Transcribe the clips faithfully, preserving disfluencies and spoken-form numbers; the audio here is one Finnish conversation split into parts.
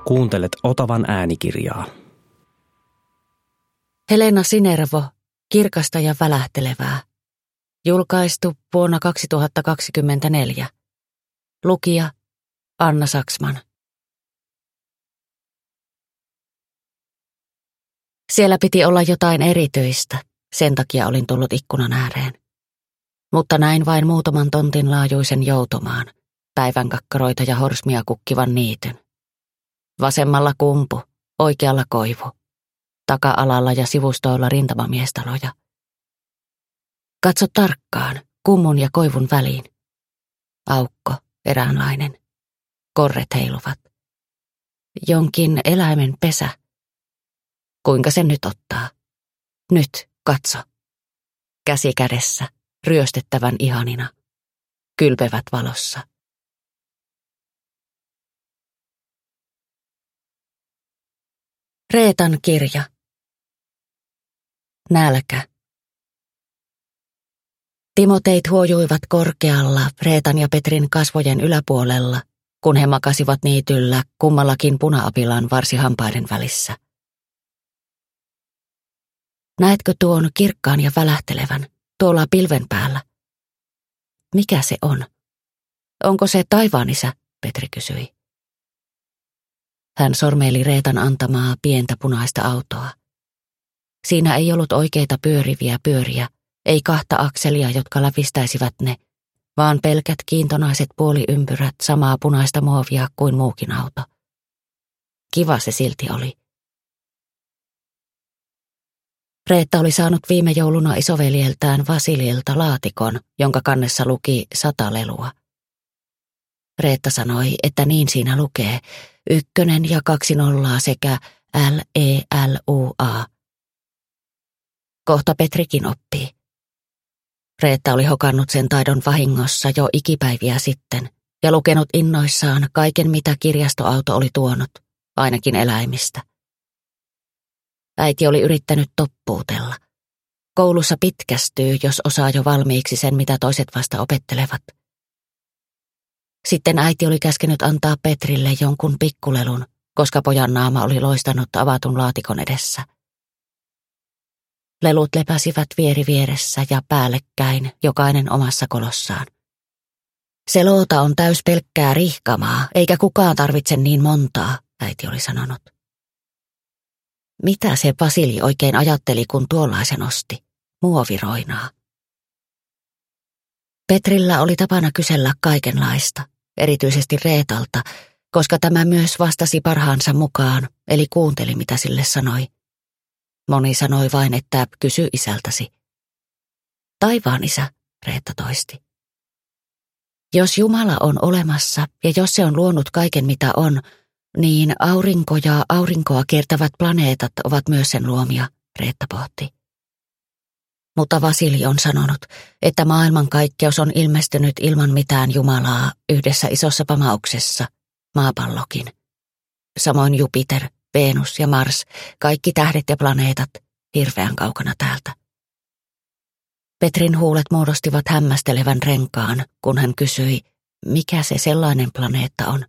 Kuuntelet Otavan äänikirjaa. Helena Sinervo, kirkasta ja välähtelevää. Julkaistu vuonna kaksituhattakaksikymmentäneljä. Lukija Anna Saksman. Siellä piti olla jotain erityistä, sen takia olin tullut ikkunan ääreen. Mutta näin vain muutaman tontin laajuisen joutomaan, päivänkakkaroita ja horsmia kukkivan niityn. Vasemmalla kumpu, oikealla koivu. Taka-alalla ja sivustoilla rintamamiestaloja. Katso tarkkaan, kummun ja koivun väliin. Aukko, eräänlainen. Korret heiluvat. Jonkin eläimen pesä. Kuinka se nyt ottaa? Nyt, katso. Käsi kädessä, ryöstettävän ihanina. Kylpevät valossa. Reetan kirja. Nälkä. Timoteit huojuivat korkealla Reetan ja Petrin kasvojen yläpuolella, kun he makasivat niityllä kummallakin puna-apilan varsihampaiden välissä. Näetkö tuon kirkkaan ja välähtelevän, tuolla pilven päällä? Mikä se on? Onko se taivaanisä, Petri kysyi. Hän sormeili Reetan antamaa pientä punaista autoa. Siinä ei ollut oikeita pyöriviä pyöriä, ei kahta akselia, jotka läpistäisivät ne, vaan pelkät kiintonaiset puoliympyrät samaa punaista muovia kuin muukin auto. Kiva se silti oli. Reetta oli saanut viime jouluna isoveljeltään Vasililta laatikon, jonka kannessa luki sata lelua. Reetta sanoi, että niin siinä lukee, ykkönen ja kaksi nollaa sekä L E L U A. Kohta Petrikin oppii. Reetta oli hokannut sen taidon vahingossa jo ikipäiviä sitten ja lukenut innoissaan kaiken, mitä kirjastoauto oli tuonut, ainakin eläimistä. Äiti oli yrittänyt toppuutella. Koulussa pitkästyy, jos osaa jo valmiiksi sen, mitä toiset vasta opettelevat. Sitten äiti oli käskenyt antaa Petrille jonkun pikkulelun, koska pojan naama oli loistanut avatun laatikon edessä. Lelut lepäsivät vieri vieressä ja päällekkäin, jokainen omassa kolossaan. Se loota on täys pelkkää rihkamaa, eikä kukaan tarvitse niin montaa, äiti oli sanonut. Mitä se Vasili oikein ajatteli, kun tuollaisen osti? Muoviroinaa. Petrillä oli tapana kysellä kaikenlaista, erityisesti Reetalta, koska tämä myös vastasi parhaansa mukaan, eli kuunteli, mitä sille sanoi. Moni sanoi vain, että kysy isältäsi. Taivaan isä, Reetta toisti. Jos Jumala on olemassa ja jos se on luonut kaiken mitä on, niin aurinko ja aurinkoa kiertävät planeetat ovat myös sen luomia, Reetta pohti. Mutta Vasili on sanonut, että maailmankaikkeus on ilmestynyt ilman mitään Jumalaa yhdessä isossa pamauksessa, maapallokin. Samoin Jupiter, Venus ja Mars, kaikki tähdet ja planeetat, hirveän kaukana täältä. Petrin huulet muodostivat hämmästelevän renkaan, kun hän kysyi, mikä se sellainen planeetta on.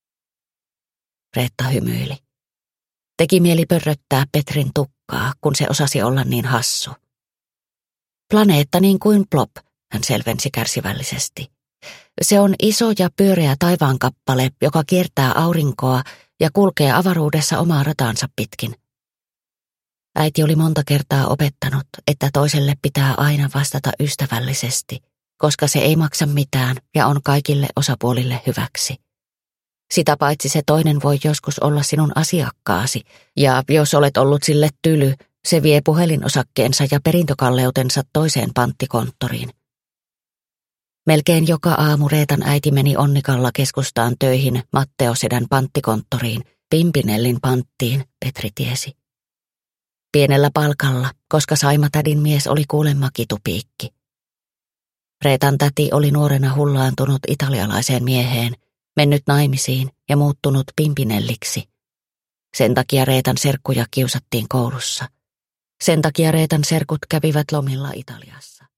Reetta hymyili. Teki mieli pörröttää Petrin tukkaa, kun se osasi olla niin hassu. Planeetta niin kuin Plop, hän selvensi kärsivällisesti. Se on iso ja pyöreä taivaankappale, joka kiertää aurinkoa ja kulkee avaruudessa omaa rataansa pitkin. Äiti oli monta kertaa opettanut, että toiselle pitää aina vastata ystävällisesti, koska se ei maksa mitään ja on kaikille osapuolille hyväksi. Sitä paitsi se toinen voi joskus olla sinun asiakkaasi, ja jos olet ollut sille tyly, se vie puhelinosakkeensa ja perintökalleutensa toiseen panttikonttoriin. Melkein joka aamu Reetan äiti meni Onnikalla keskustaan töihin Matteosedän panttikonttoriin, Pimpinellin panttiin, Petri tiesi. Pienellä palkalla, koska Saimatädin mies oli kuulemma kitupiikki. Reetan täti oli nuorena hullaantunut italialaiseen mieheen, mennyt naimisiin ja muuttunut Pimpinelliksi. Sen takia Reetan serkkuja kiusattiin koulussa. Sen takia Reetan serkut kävivät lomilla Italiassa.